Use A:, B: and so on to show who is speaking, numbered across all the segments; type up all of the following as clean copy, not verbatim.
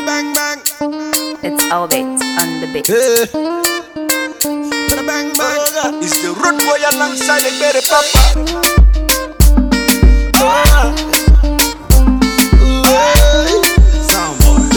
A: bang bang.
B: It's Albert on the beat.
A: Bang bang.
C: It's the root boy alongside the baby papa. Soundboy.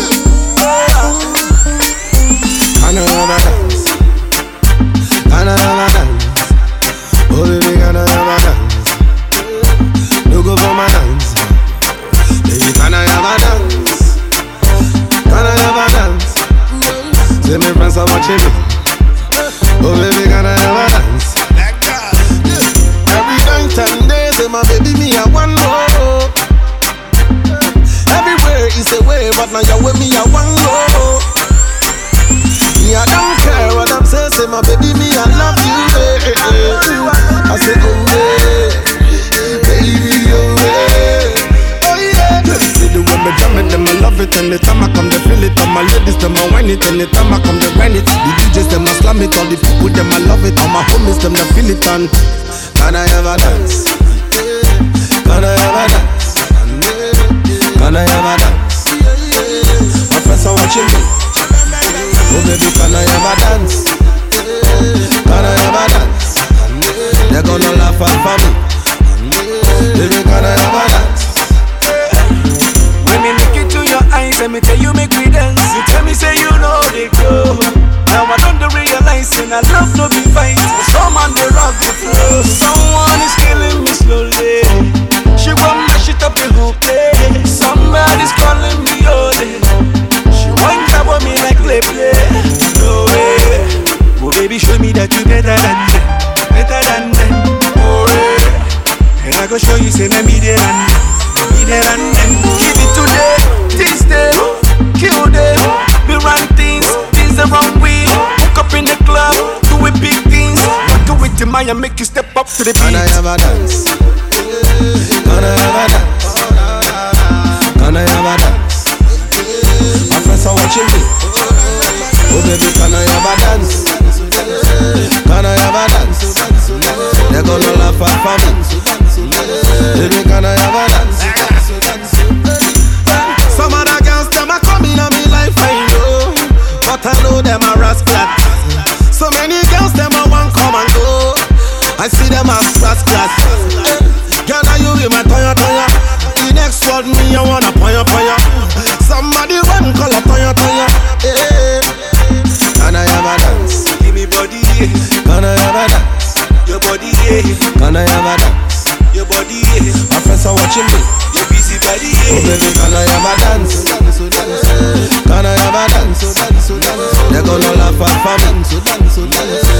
A: Another dance. Another dance. Oh baby, another dance. No go for my dance. Baby, can I have a dance? Can I have a dance? Say my friends are watching me. Oh baby, can I have a dance? Every night and day, say my baby, me I want more. Everywhere is a way, but now you're with me, I want more. Me I don't care what I'm saying, say my baby, me I love you. I say oh yeah, baby oh yeah, oh yeah. See the way me jam it, them I love it. Anytime I come, they feel it. All my ladies, them I whine it. Anytime I come, they grind it. The DJs, them I slam it. All the people, them I love it. All my homies, them they feel it. And can I ever dance? Can I ever dance? Can I ever dance? My friends are watching me. Oh baby, can I ever dance? Can I ever dance? They're gonna laugh at for me. Baby, can I ever dance?
C: When me look into your eyes, let me tell you make we dance. You tell me say you know they go. Now I don't realize and I love no be fight. Someone they rock the flow. Someone is killing me slowly. She gon' mash it up the whole place. Somebody's calling me Ole. She won't grab on me like play. No way. Oh baby, show me that you better than them. Better than them. Oh yeah. And I go show you say let me there and them. Me there and them. Give it today, this day, kill them. We run things the wrong way. Hook up in the club, doing big things. Rock it with the man and make you step up to the beat.
A: Can I ever dance? Can I ever dance? Can I ever dance? My friends are watching me. Oh baby, can I ever dance? Can I ever dance? They're gonna laugh at for me. Baby, can I ever dance? Some other girls, them are coming on me like I know, but I know them are rascals. So many girls, them are one come and go. I see them as rascals. Girl, now you in my toya toya. The next word me, I wanna poya poya. Somebody run, call a toya toya. Can I ever dance?
C: Give me body, yeah.
A: Can I ever dance?
C: Your body, yeah.
A: Can I ever dance?
C: Your body, yeah.
A: My friends are watching me.
C: Your busy body,
A: Oh
C: yeah.
A: baby, can I ever dance? Can I ever dance? They're gonna laugh at for me.